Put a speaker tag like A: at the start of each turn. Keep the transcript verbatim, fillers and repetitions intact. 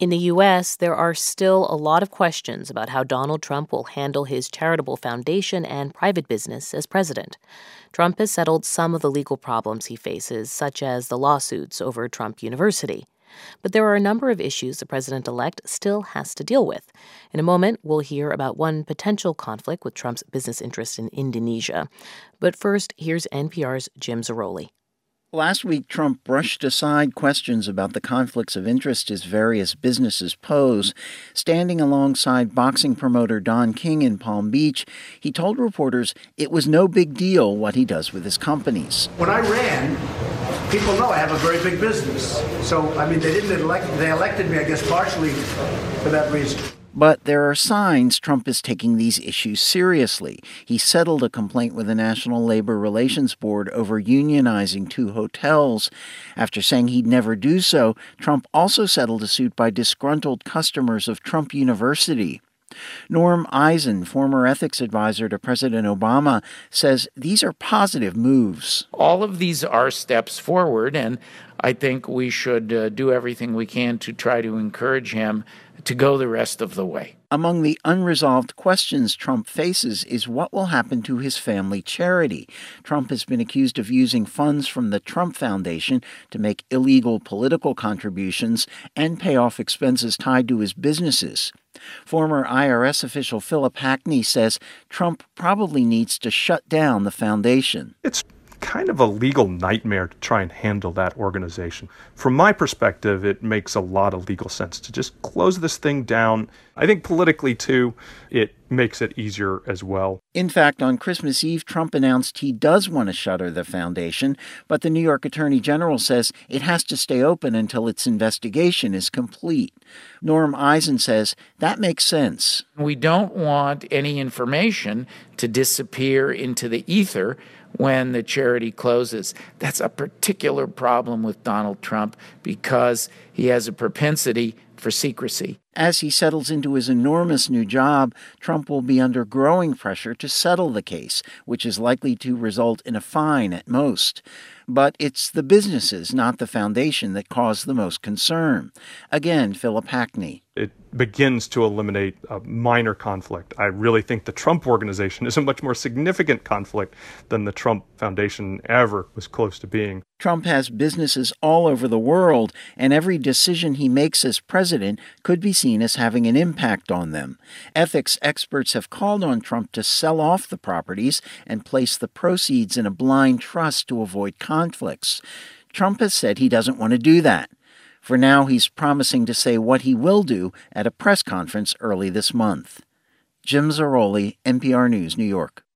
A: In the U S, there are still a lot of questions about how Donald Trump will handle his charitable foundation and private business as president. Trump has settled some of the legal problems he faces, such as the lawsuits over Trump University. But there are a number of issues the president-elect still has to deal with. In a moment, we'll hear about one potential conflict with Trump's business interests in Indonesia. But first, here's N P R's Jim Zarroli.
B: Last week, Trump brushed aside questions about the conflicts of interest his various businesses pose. Standing alongside boxing promoter Don King in Palm Beach, he told reporters it was no big deal what he does with his companies.
C: When I ran, people know I have a very big business. So, I mean, they didn't elect, they elected me, I guess, partially for that reason.
B: But there are signs Trump is taking these issues seriously. He settled a complaint with the National Labor Relations Board over unionizing two hotels. After saying he'd never do so, Trump also settled a suit by disgruntled customers of Trump University. Norm Eisen, former ethics advisor to President Obama, says these are positive moves.
D: All of these are steps forward, and I think we should uh, do everything we can to try to encourage him to go the rest of the way.
B: Among the unresolved questions Trump faces is what will happen to his family charity. Trump has been accused of using funds from the Trump Foundation to make illegal political contributions and pay off expenses tied to his businesses. Former I R S official Philip Hackney says Trump probably needs to shut down the foundation.
E: It's kind of a legal nightmare to try and handle that organization. From my perspective, it makes a lot of legal sense to just close this thing down. I think politically, too, it makes it easier as well.
B: In fact, on Christmas Eve, Trump announced he does want to shutter the foundation, but the New York Attorney General says it has to stay open until its investigation is complete. Norm Eisen says that makes sense.
D: We don't want any information to disappear into the ether when the charity closes. That's a particular problem with Donald Trump because he has a propensity for secrecy.
B: As he settles into his enormous new job, Trump will be under growing pressure to settle the case, which is likely to result in a fine at most. But it's the businesses, not the foundation, that cause the most concern. Again, Philip Hackney.
E: It begins to eliminate a minor conflict. I really think the Trump Organization is a much more significant conflict than the Trump Foundation ever was close to being.
B: Trump has businesses all over the world, and every decision he makes as president could be seen as having an impact on them. Ethics experts have called on Trump to sell off the properties and place the proceeds in a blind trust to avoid conflicts. Trump has said he doesn't want to do that. For now, he's promising to say what he will do at a press conference early this month. Jim Zarroli, N P R News, New York.